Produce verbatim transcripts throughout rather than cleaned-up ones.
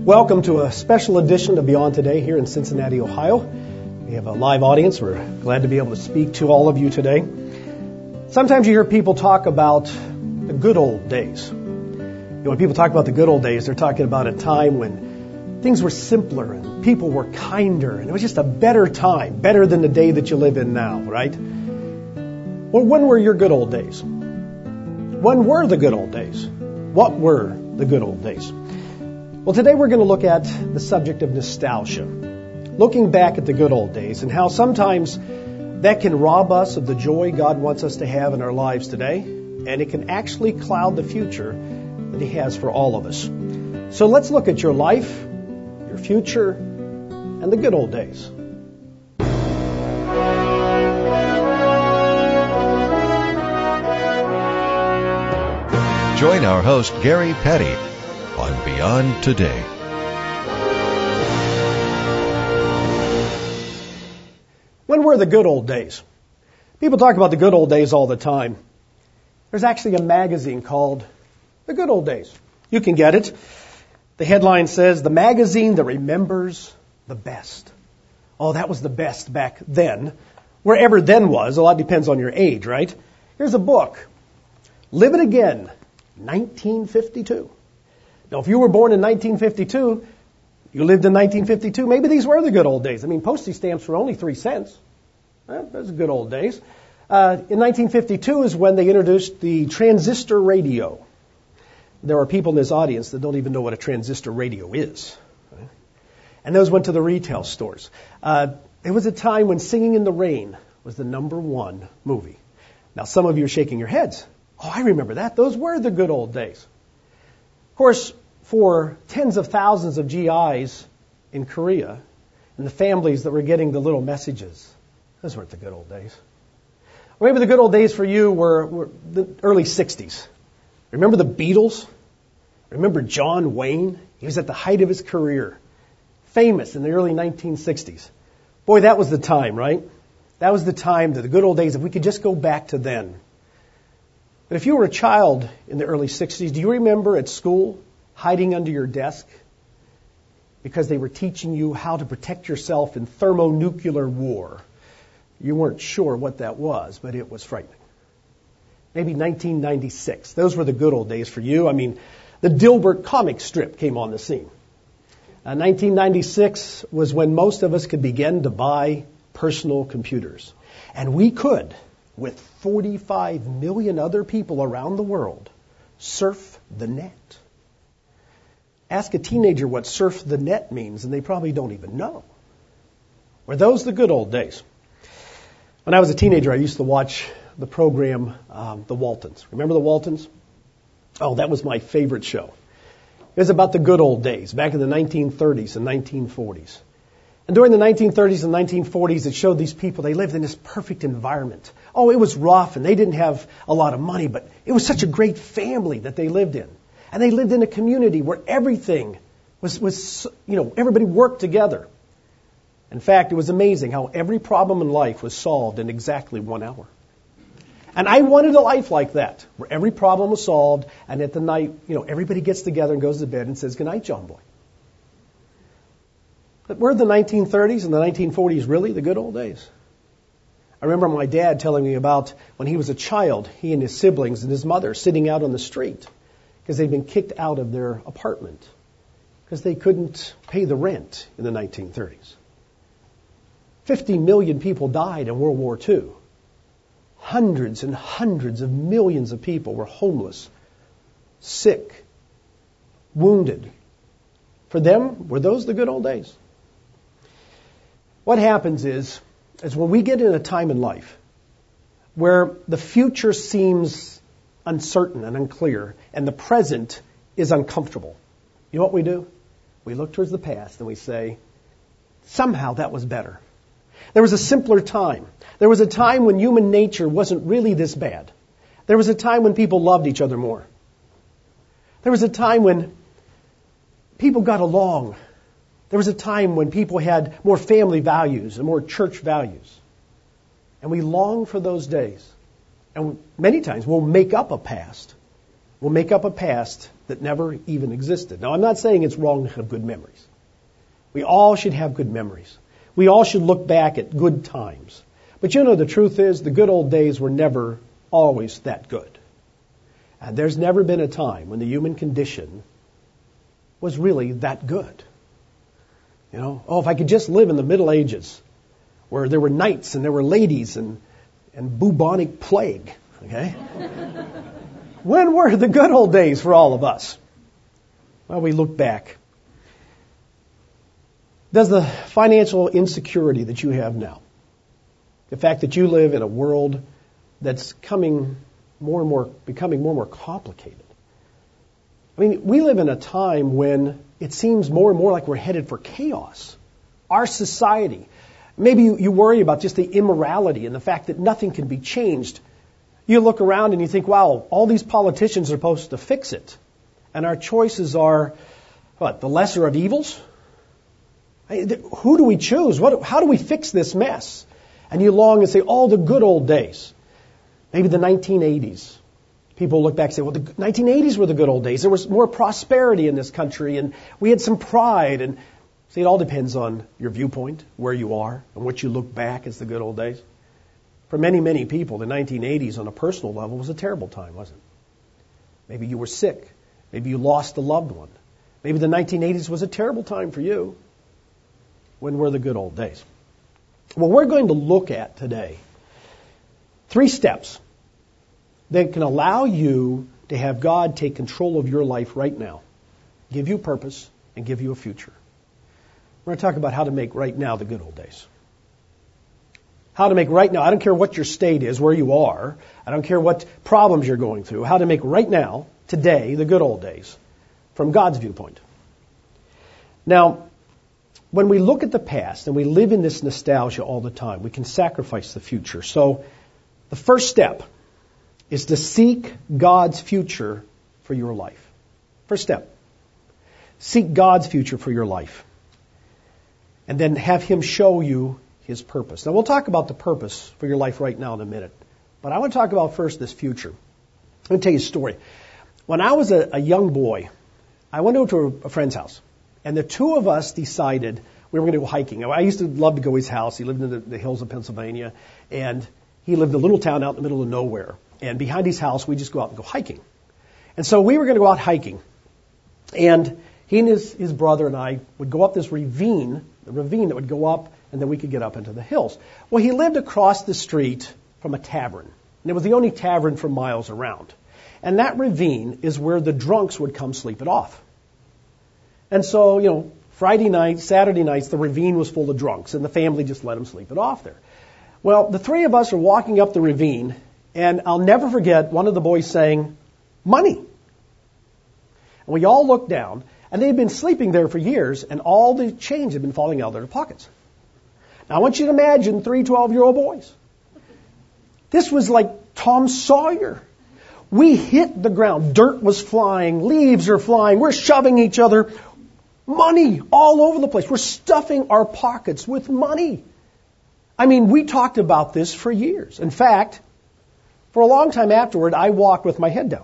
Welcome to a special edition of Beyond Today here in Cincinnati, Ohio. We have a live audience. We're glad to be able to speak to all of you today. Sometimes you hear people talk about the good old days. You know, when people talk about the good old days, they're talking about a time when things were simpler and people were kinder and it was just a better time, better than the day that you live in now, right? Well, when were your good old days? When were the good old days? What were the good old days? Well, today we're going to look at the subject of nostalgia, looking back at the good old days and how sometimes that can rob us of the joy God wants us to have in our lives today, and it can actually cloud the future that He has for all of us. So let's look at your life, your future, and the good old days. Join our host, Gary Petty, on Beyond Today. When were the good old days? People talk about the good old days all the time. There's actually a magazine called The Good Old Days. You can get it. The headline says, "The magazine that remembers the best." Oh, that was the best back then. Wherever then was, a lot depends on your age, right? Here's a book, Live It Again, nineteen fifty-two. Now, if you were born in nineteen fifty-two, you lived in nineteen fifty-two, maybe these were the good old days. I mean, postage stamps were only three cents. Well, those are good old days. Uh, in nineteen fifty-two is when they introduced the transistor radio. There are people in this audience that don't even know what a transistor radio is. Right? And those went to the retail stores. Uh, it was a time when Singing in the Rain was the number one movie. Now, some of you are shaking your heads. Oh, I remember that. Those were the good old days. Of course, for tens of thousands of G Is in Korea and the families that were getting the little messages, those weren't the good old days. Or maybe the good old days for you were, were the early sixties. Remember the Beatles? Remember John Wayne? He was at the height of his career, famous in the early nineteen sixties. Boy, that was the time, right? That was the time, the good old days, if we could just go back to then. But if you were a child in the early sixties, do you remember at school hiding under your desk because they were teaching you how to protect yourself in thermonuclear war? You weren't sure what that was, but it was frightening. Maybe nineteen ninety-six. Those were the good old days for you. I mean, the Dilbert comic strip came on the scene. Uh, nineteen ninety-six was when most of us could begin to buy personal computers. And we could, with forty-five million other people around the world, surf the net. Ask a teenager what surf the net means, and they probably don't even know. Were those the good old days? When I was a teenager, I used to watch the program um, The Waltons. Remember The Waltons? Oh, that was my favorite show. It was about the good old days, back in the nineteen thirties and nineteen forties. And during the nineteen thirties and nineteen forties, it showed these people, they lived in this perfect environment. Oh, it was rough, and they didn't have a lot of money, but it was such a great family that they lived in. And they lived in a community where everything was, was, you know, everybody worked together. In fact, it was amazing how every problem in life was solved in exactly one hour. And I wanted a life like that, where every problem was solved, and at the night, you know, everybody gets together and goes to bed and says, "Good night, John boy." But were the nineteen thirties and the nineteen forties really the good old days? I remember my dad telling me about when he was a child, he and his siblings and his mother sitting out on the street because they'd been kicked out of their apartment because they couldn't pay the rent in the nineteen thirties. Fifty million people died in World War Two. Hundreds and hundreds of millions of people were homeless, sick, wounded. For them, were those the good old days? What happens is, is when we get in a time in life where the future seems uncertain and unclear and the present is uncomfortable, you know what we do? We look towards the past and we say, somehow that was better. There was a simpler time. There was a time when human nature wasn't really this bad. There was a time when people loved each other more. There was a time when people got along. There was a time when people had more family values and more church values. And we long for those days. And many times we'll make up a past will make up a past that never even existed. Now, I'm not saying it's wrong to have good memories. We all should have good memories. We all should look back at good times. But you know, the truth is, the good old days were never always that good. And there's never been a time when the human condition was really that good. You know, oh, if I could just live in the Middle Ages, where there were knights and there were ladies and, and bubonic plague, okay? When were the good old days for all of us? Well, we look back. Does the financial insecurity that you have now, the fact that you live in a world that's coming more and more, becoming more and more complicated. I mean, we live in a time when it seems more and more like we're headed for chaos. Our society, maybe you, you worry about just the immorality and the fact that nothing can be changed. You look around and you think, wow, all these politicians are supposed to fix it. And our choices are, what, the lesser of evils? Who do we choose? What, how do we fix this mess? And you long and say, oh, the good old days. Maybe the nineteen eighties. People look back and say, well, the nineteen eighties were the good old days. There was more prosperity in this country, and we had some pride. And see, it all depends on your viewpoint, where you are, and what you look back as the good old days. For many, many people, the nineteen eighties on a personal level was a terrible time, wasn't it? Maybe you were sick. Maybe you lost a loved one. Maybe the nineteen eighties was a terrible time for you. When were the good old days? Well, we're going to look at today three steps that can allow you to have God take control of your life right now, give you purpose, and give you a future. We're going to talk about how to make right now the good old days. How to make right now, I don't care what your state is, where you are, I don't care what problems you're going through, how to make right now, today, the good old days, from God's viewpoint. Now, when we look at the past and we live in this nostalgia all the time, we can sacrifice the future. So the first step is to seek God's future for your life. First step. Seek God's future for your life. And then have Him show you His purpose. Now we'll talk about the purpose for your life right now in a minute. But I want to talk about first this future. Let me tell you a story. When I was a, a young boy, I went over to a, a friend's house. And the two of us decided we were going to go hiking. I used to love to go to his house. He lived in the, the hills of Pennsylvania. And he lived in a little town out in the middle of nowhere. And behind his house, we just go out and go hiking. And so we were going to go out hiking. And he and his, his brother and I would go up this ravine, the ravine that would go up, and then we could get up into the hills. Well, he lived across the street from a tavern. And it was the only tavern for miles around. And that ravine is where the drunks would come sleep it off. And so, you know, Friday nights, Saturday nights, the ravine was full of drunks, and the family just let them sleep it off there. Well, the three of us are walking up the ravine, and I'll never forget one of the boys saying, money. And we all looked down, and they had been sleeping there for years, and all the change had been falling out of their pockets. Now, I want you to imagine three twelve-year-old boys. This was like Tom Sawyer. We hit the ground. Dirt was flying. Leaves are flying. We're shoving each other. Money all over the place. We're stuffing our pockets with money. I mean, we talked about this for years. In fact, for a long time afterward, I walked with my head down.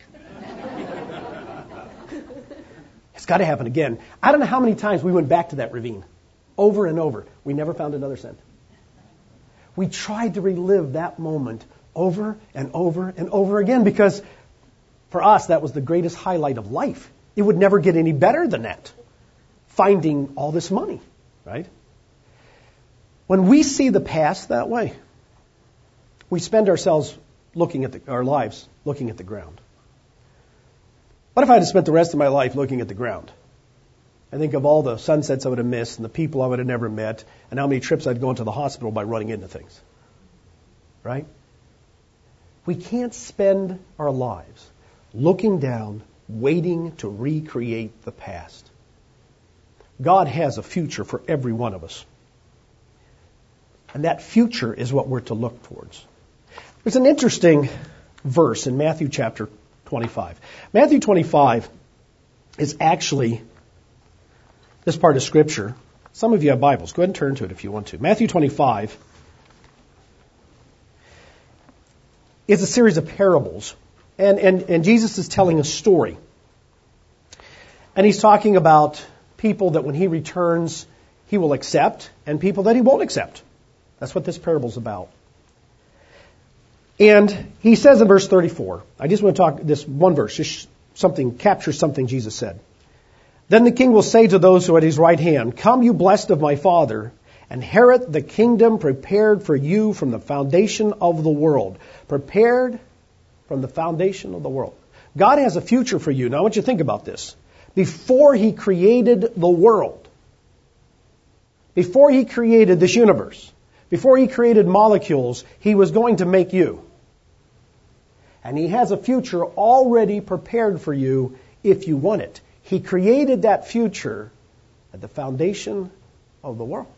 It's got to happen again. I don't know how many times we went back to that ravine. Over and over. We never found another cent. We tried to relive that moment over and over and over again because for us, that was the greatest highlight of life. It would never get any better than that. Finding all this money, right? When we see the past that way, we spend ourselves looking at the, our lives looking at the ground. What if I had spent the rest of my life looking at the ground? I think of all the sunsets I would have missed and the people I would have never met and how many trips I'd go into the hospital by running into things. Right? We can't spend our lives looking down, waiting to recreate the past. God has a future for every one of us. And that future is what we're to look towards. There's an interesting verse in Matthew chapter twenty-five. Matthew twenty-five is actually this part of Scripture. Some of you have Bibles. Go ahead and turn to it if you want to. Matthew twenty-five is a series of parables And, and, and Jesus is telling a story. And he's talking about people that when he returns, he will accept, and people that he won't accept. That's what this parable's about. And he says in verse thirty-four, I just want to talk this one verse, just something, captures something Jesus said. Then the king will say to those who are at his right hand, "Come, you blessed of my Father, inherit the kingdom prepared for you from the foundation of the world." Prepared from the foundation of the world. God has a future for you. Now I want you to think about this. Before he created the world, before he created this universe, before he created molecules, he was going to make you. And he has a future already prepared for you if you want it. He created that future at the foundation of the world.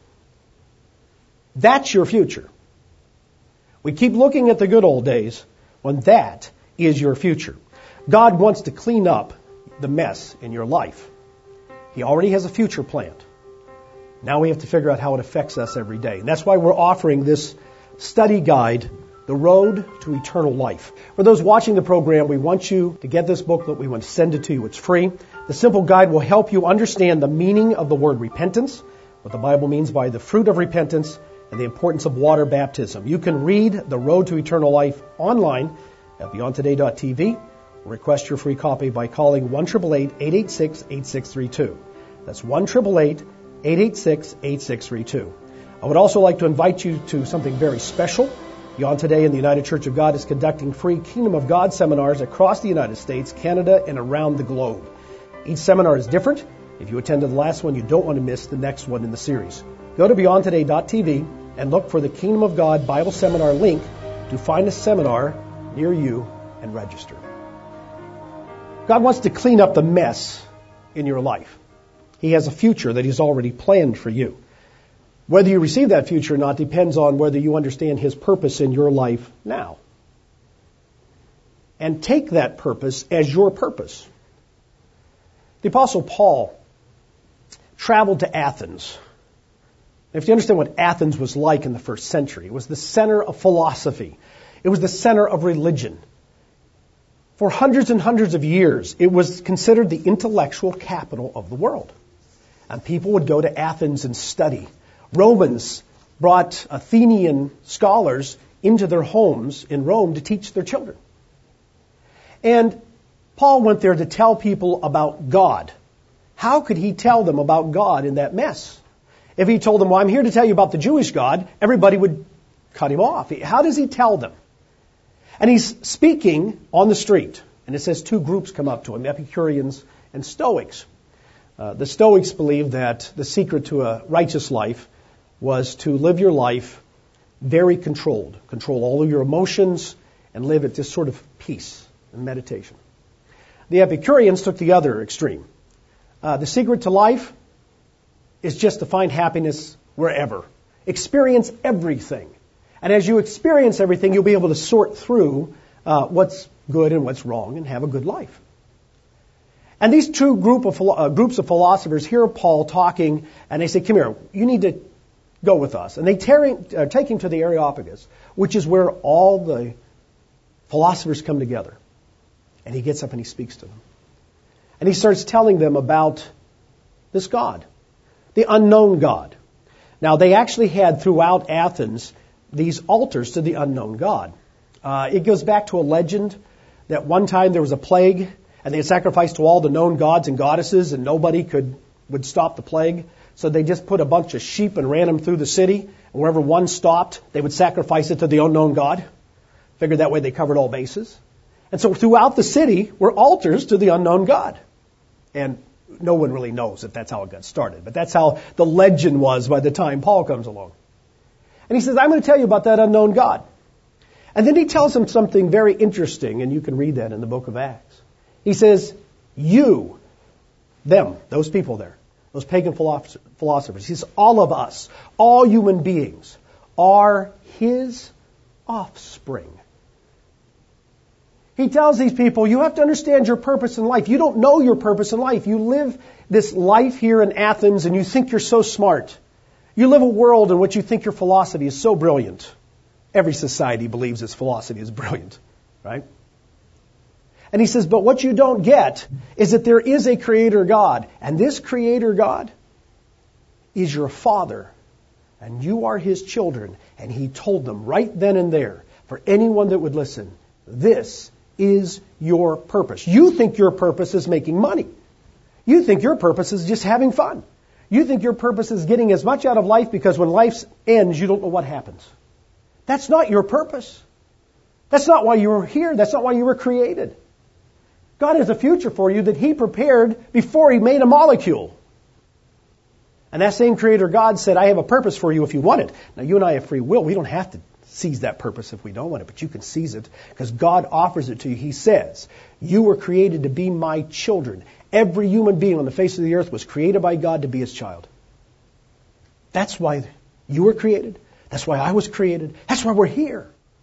That's your future. We keep looking at the good old days when that is your future. God wants to clean up the mess in your life. He already has a future planned. Now we have to figure out how it affects us every day. And that's why we're offering this study guide, The Road to Eternal Life. For those watching the program, we want you to get this booklet. We want to send it to you. It's free. The simple guide will help you understand the meaning of the word repentance, what the Bible means by the fruit of repentance, and the importance of water baptism. You can read The Road to Eternal Life online at beyond today dot t v. Request your free copy by calling one eight eight eight, eight eight six, eight six three two. That's one eight eight eight, eight eight six, eight six three two. I would also like to invite you to something very special. Beyond Today and the United Church of God is conducting free Kingdom of God seminars across the United States, Canada, and around the globe. Each seminar is different. If you attended the last one, you don't want to miss the next one in the series. Go to beyond today dot t v and look for the Kingdom of God Bible Seminar link to find a seminar near you and register. God wants to clean up the mess in your life. He has a future that He's already planned for you. Whether you receive that future or not depends on whether you understand His purpose in your life now. And take that purpose as your purpose. The Apostle Paul traveled to Athens. If you understand what Athens was like in the first century, it was the center of philosophy. It was the center of religion. For hundreds and hundreds of years, it was considered the intellectual capital of the world. And people would go to Athens and study. Romans brought Athenian scholars into their homes in Rome to teach their children. And Paul went there to tell people about God. How could he tell them about God in that mess? If he told them, well, I'm here to tell you about the Jewish God, everybody would cut him off. How does he tell them? And he's speaking on the street. And it says two groups come up to him, Epicureans and Stoics. Uh, the Stoics believed that the secret to a righteous life was to live your life very controlled. Control all of your emotions and live at this sort of peace and meditation. The Epicureans took the other extreme. Uh, the secret to life is just to find happiness wherever. Experience everything. And as you experience everything, you'll be able to sort through uh, what's good and what's wrong and have a good life. And these two group of, uh, groups of philosophers hear Paul talking, and they say, come here, you need to go with us. And they tear, uh, take him to the Areopagus, which is where all the philosophers come together. And he gets up and he speaks to them. And he starts telling them about this God, the unknown God. Now, they actually had throughout Athens these altars to the unknown God. Uh, it goes back to a legend that one time there was a plague, and they had sacrificed to all the known gods and goddesses, and nobody could would stop the plague. So they just put a bunch of sheep and ran them through the city, and wherever one stopped, they would sacrifice it to the unknown God. Figured that way they covered all bases. And so throughout the city were altars to the unknown God. And no one really knows if that's how it got started, but that's how the legend was by the time Paul comes along. And he says, I'm going to tell you about that unknown God. And then he tells them something very interesting, and you can read that in the book of Acts. He says, you, them, those people there, those pagan philosophers, he says, all of us, all human beings, are his offspring. He tells these people, you have to understand your purpose in life. You don't know your purpose in life. You live this life here in Athens, and you think you're so smart. You live a world in which you think your philosophy is so brilliant. Every society believes its philosophy is brilliant, right? And he says, but what you don't get is that there is a creator God. And this creator God is your Father. And you are his children. And he told them right then and there, for anyone that would listen, this is your purpose. You think your purpose is making money. You think your purpose is just having fun. You think your purpose is getting as much out of life because when life ends, you don't know what happens. That's not your purpose. That's not why you were here. That's not why you were created. God has a future for you that he prepared before he made a molecule. And that same creator God said, I have a purpose for you if you want it. Now, you and I have free will. We don't have to seize that purpose if we don't want it, but you can seize it because God offers it to you. He says, you were created to be my children. Every human being on the face of the earth was created by God to be his child. That's why you were created. That's why I was created. That's why we're here.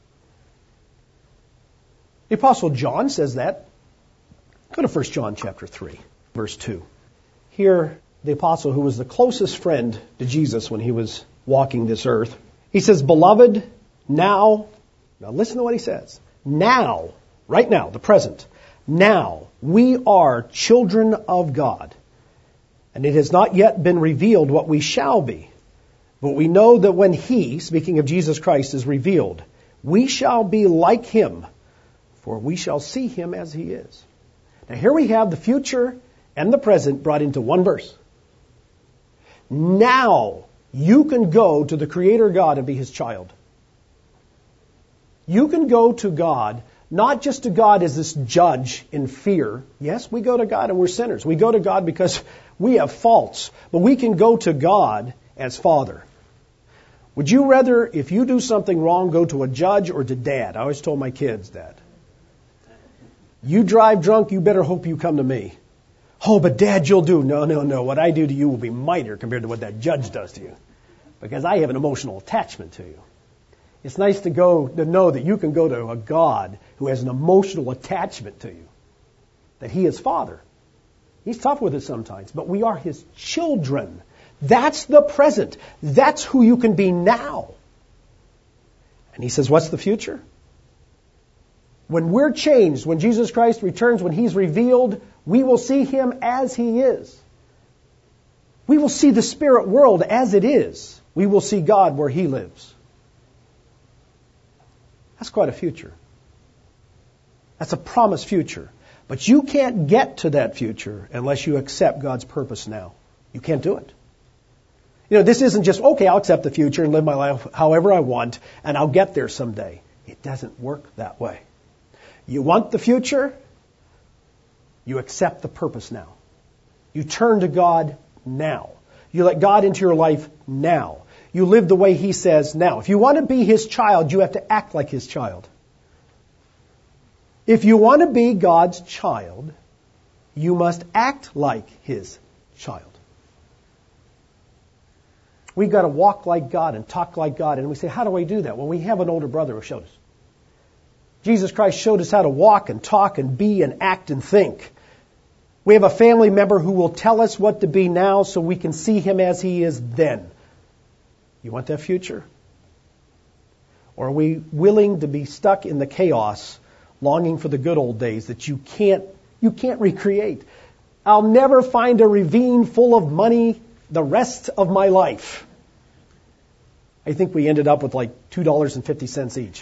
The Apostle John says that. Go to First John chapter three, verse two. Here, the apostle who was the closest friend to Jesus when he was walking this earth, he says, beloved, now, now listen to what he says. Now, right now, the present, now we are children of God. And it has not yet been revealed what we shall be. But we know that when he, speaking of Jesus Christ, is revealed, we shall be like him, for we shall see him as he is. Now here we have the future and the present brought into one verse. Now you can go to the Creator God and be his child. You can go to God, not just to God as this judge in fear. Yes, we go to God and we're sinners. We go to God because we have faults. But we can go to God as Father. Would you rather, if you do something wrong, go to a judge or to Dad? I always told my kids that. You drive drunk, you better hope you come to me. Oh, but Dad, you'll do. No, no, no. What I do to you will be minor compared to what that judge does to you. Because I have an emotional attachment to you. It's nice to go to know that you can go to a God who has an emotional attachment to you. That he is Father. He's tough with us sometimes, but we are his children. That's the present. That's who you can be now. And he says, what's the future? When we're changed, when Jesus Christ returns, when he's revealed, we will see him as he is. We will see the spirit world as it is. We will see God where he lives. That's quite a future. That's a promised future. But you can't get to that future unless you accept God's purpose now. You can't do it. You know, this isn't just, okay, I'll accept the future and live my life however I want, and I'll get there someday. It doesn't work that way. You want the future? You accept the purpose now. You turn to God now. You let God into your life now. You live the way he says now. If you want to be his child, you have to act like his child. If you want to be God's child, you must act like his child. We've got to walk like God and talk like God. And we say, how do I do that? Well, we have an older brother who showed us. Jesus Christ showed us how to walk and talk and be and act and think. We have a family member who will tell us what to be now so we can see him as he is then. You want that future? Or are we willing to be stuck in the chaos, longing for the good old days that you can't, you can't recreate? I'll never find a ravine full of money the rest of my life. I think we ended up with like two dollars and fifty cents each.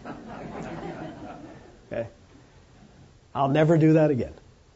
Okay. I'll never do that again.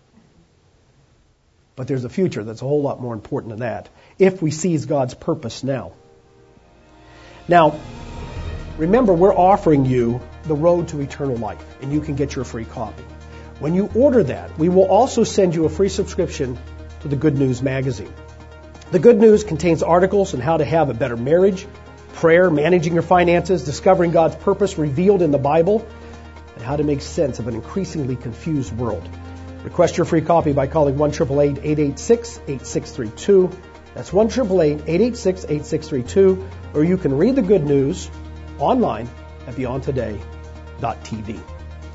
But there's a future that's a whole lot more important than that if we seize God's purpose now. Now, remember, we're offering you the road to eternal life, and you can get your free copy. When you order that, we will also send you a free subscription to the Good News magazine. The Good News contains articles on how to have a better marriage, prayer, managing your finances, discovering God's purpose revealed in the Bible, and how to make sense of an increasingly confused world. Request your free copy by calling one eight eight eight, eight eight six, eight six three two. That's one eight eight eight, eight eight six, eight six three two. Or you can read the Good News online at beyond today dot t v.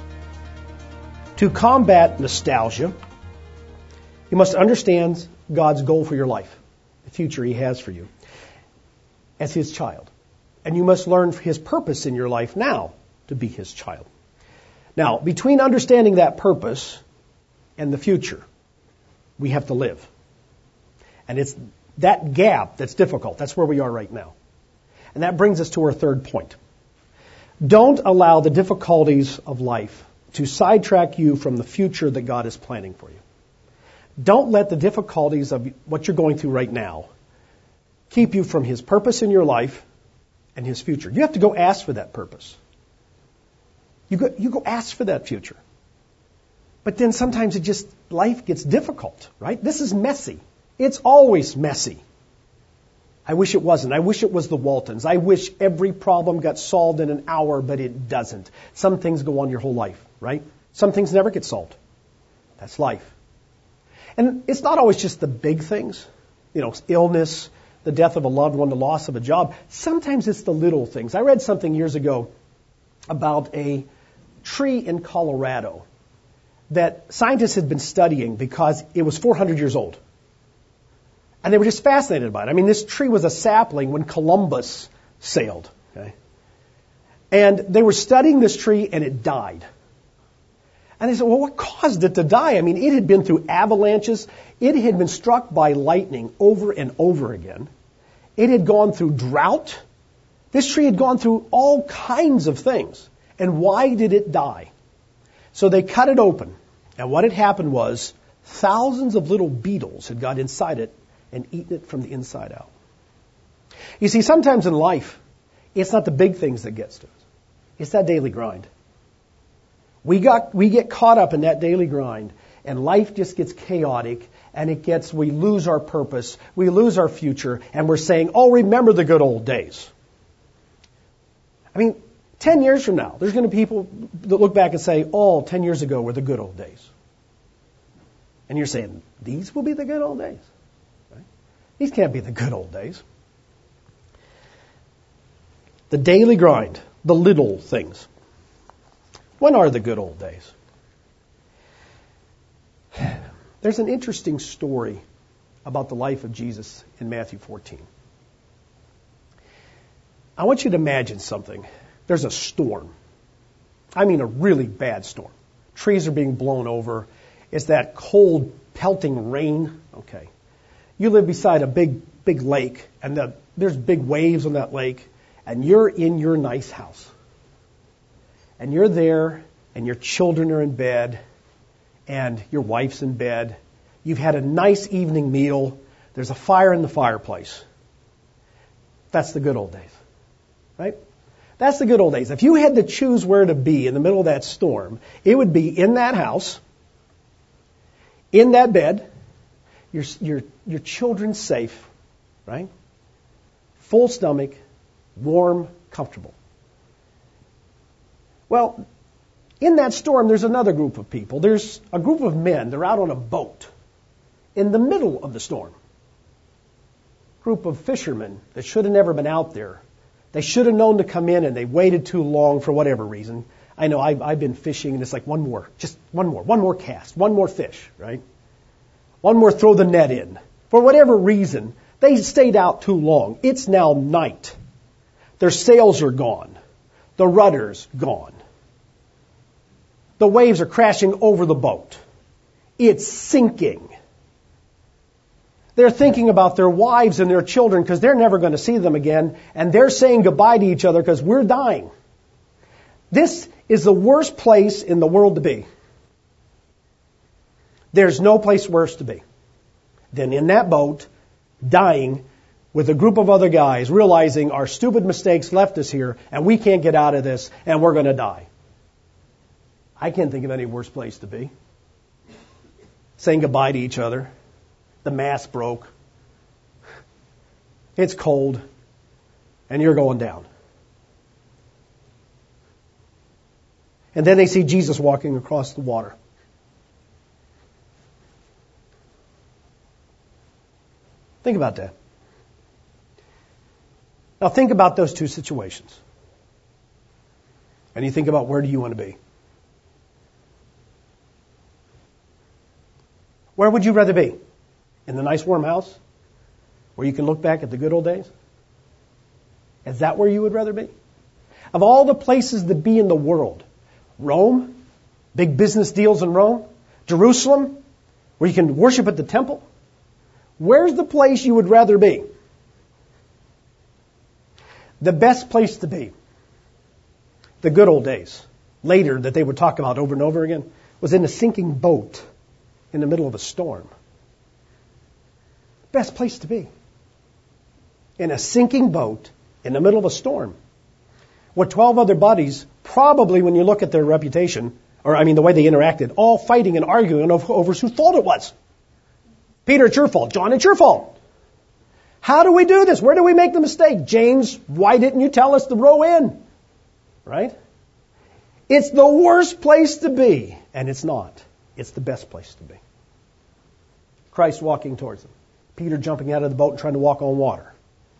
To combat nostalgia, you must understand God's goal for your life, the future he has for you, as his child. And you must learn his purpose in your life now to be his child. Now, between understanding that purpose and the future, we have to live. And it's that gap that's difficult. That's where we are right now. And that brings us to our third point. Don't allow the difficulties of life to sidetrack you from the future that God is planning for you. Don't let the difficulties of what you're going through right now keep you from His purpose in your life and His future. You have to go ask for that purpose. You go, you go ask for that future. But then sometimes it just, life gets difficult, right? This is messy. It's always messy. I wish it wasn't. I wish it was the Waltons. I wish every problem got solved in an hour, but it doesn't. Some things go on your whole life, right? Some things never get solved. That's life. And it's not always just the big things, you know, illness, the death of a loved one, the loss of a job. Sometimes it's the little things. I read something years ago about a tree in Colorado that scientists had been studying because it was four hundred years old. And they were just fascinated by it. I mean, this tree was a sapling when Columbus sailed. Okay? And they were studying this tree, and it died. And they said, well, what caused it to die? I mean, it had been through avalanches. It had been struck by lightning over and over again. It had gone through drought. This tree had gone through all kinds of things. And why did it die? So they cut it open. And what had happened was thousands of little beetles had got inside it and eaten it from the inside out. You see, sometimes in life, it's not the big things that gets to us. It's that daily grind. We got we get caught up in that daily grind, and life just gets chaotic, and it gets we lose our purpose, we lose our future, and we're saying, "Oh, remember the good old days." I mean, ten years from now, there's going to be people that look back and say, "Oh, ten years ago were the good old days." And you're saying, "These will be the good old days." Right? These can't be the good old days. The daily grind, the little things. When are the good old days? There's an interesting story about the life of Jesus in Matthew fourteen. I want you to imagine something. There's a storm. I mean a really bad storm. Trees are being blown over. It's that cold, pelting rain. Okay. You live beside a big, big lake, and the, there's big waves on that lake, and you're in your nice house. And you're there, and your children are in bed, and your wife's in bed. You've had a nice evening meal. There's a fire in the fireplace. That's the good old days, right? That's the good old days. If you had to choose where to be in the middle of that storm, it would be in that house, in that bed, your your your children safe, right? Full stomach, warm, comfortable. Well, in that storm, there's another group of people. There's a group of men. They're out on a boat in the middle of the storm. Group of fishermen that should have never been out there. They should have known to come in, and they waited too long for whatever reason. I know I've, I've been fishing, and it's like one more, just one more, one more cast, one more fish, right? One more throw the net in. For whatever reason, they stayed out too long. It's now night. Their sails are gone. The rudder's gone. The waves are crashing over the boat. It's sinking. They're thinking about their wives and their children because they're never going to see them again. And they're saying goodbye to each other because we're dying. This is the worst place in the world to be. There's no place worse to be than in that boat, dying with a group of other guys, realizing our stupid mistakes left us here, and we can't get out of this, and we're going to die. I can't think of any worse place to be. Saying goodbye to each other. The mast broke. It's cold. And you're going down. And then they see Jesus walking across the water. Think about that. Now think about those two situations. And you think about, where do you want to be? Where would you rather be? In the nice warm house? Where you can look back at the good old days? Is that where you would rather be? Of all the places to be in the world, Rome, Big business deals in Rome? Jerusalem, where you can worship at the temple? Where's the place you would rather be? The best place to be, the good old days, later that they would talk about over and over again, was in a sinking boat in the middle of a storm. Best place to be. In a sinking boat in the middle of a storm. With twelve other buddies, probably when you look at their reputation, or I mean the way they interacted, all fighting and arguing over whose fault it was. Peter, it's your fault. John, it's your fault. How do we do this? Where do we make the mistake? James, why didn't you tell us to row in? Right? It's the worst place to be, and it's not. It's the best place to be. Christ walking towards them. Peter jumping out of the boat and trying to walk on water.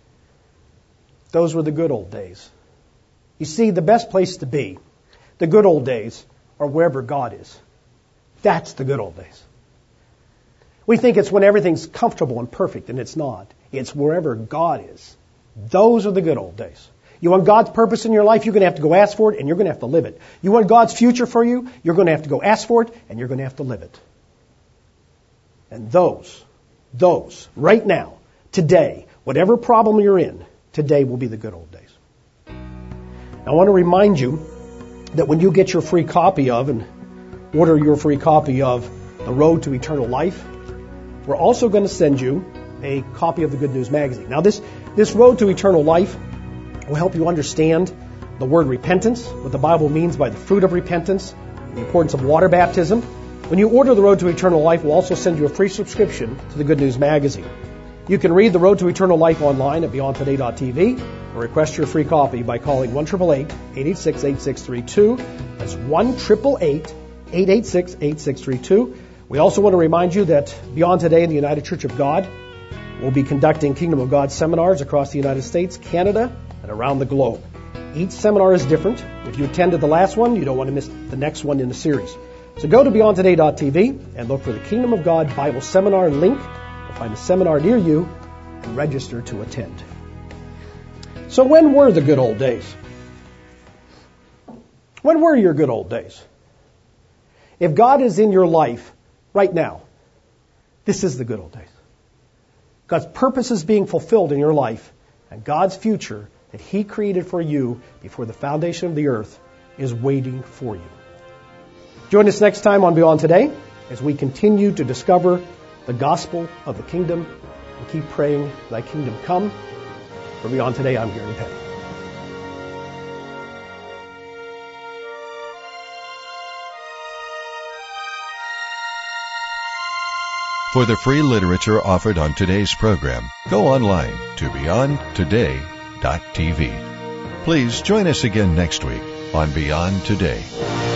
Those were the good old days. You see, the best place to be, the good old days, are wherever God is. That's the good old days. We think it's when everything's comfortable and perfect, and it's not. It's wherever God is. Those are the good old days. You want God's purpose in your life, you're going to have to go ask for it, and you're going to have to live it. You want God's future for you, you're going to have to go ask for it, and you're going to have to live it. And those, those, right now, today, whatever problem you're in, today will be the good old days. I want to remind you that when you get your free copy of and order your free copy of The Road to Eternal Life, we're also going to send you a copy of the Good News Magazine. Now, this, this Road to Eternal Life will help you understand the word repentance, what the Bible means by the fruit of repentance, the importance of water baptism. When you order The Road to Eternal Life, we'll also send you a free subscription to the Good News Magazine. You can read The Road to Eternal Life online at beyond today dot t v or request your free copy by calling one eight eight eight, eight eight six, eight six three two. That's one eight eight eight, eight eight six, eight six three two. We also want to remind you that Beyond Today and the United Church of God will be conducting Kingdom of God seminars across the United States, Canada, and around the globe. Each seminar is different. If you attended the last one, you don't want to miss the next one in the series. So go to beyond today dot t v and look for the Kingdom of God Bible Seminar link. You'll find a seminar near you and register to attend. So when were the good old days? When were your good old days? If God is in your life right now, this is the good old days. God's purpose is being fulfilled in your life, and God's future that He created for you before the foundation of the earth is waiting for you. Join us next time on Beyond Today as we continue to discover the gospel of the kingdom and keep praying, Thy kingdom come. For Beyond Today, I'm Gary Petty. For the free literature offered on today's program, go online to beyond today dot t v. Please join us again next week on Beyond Today.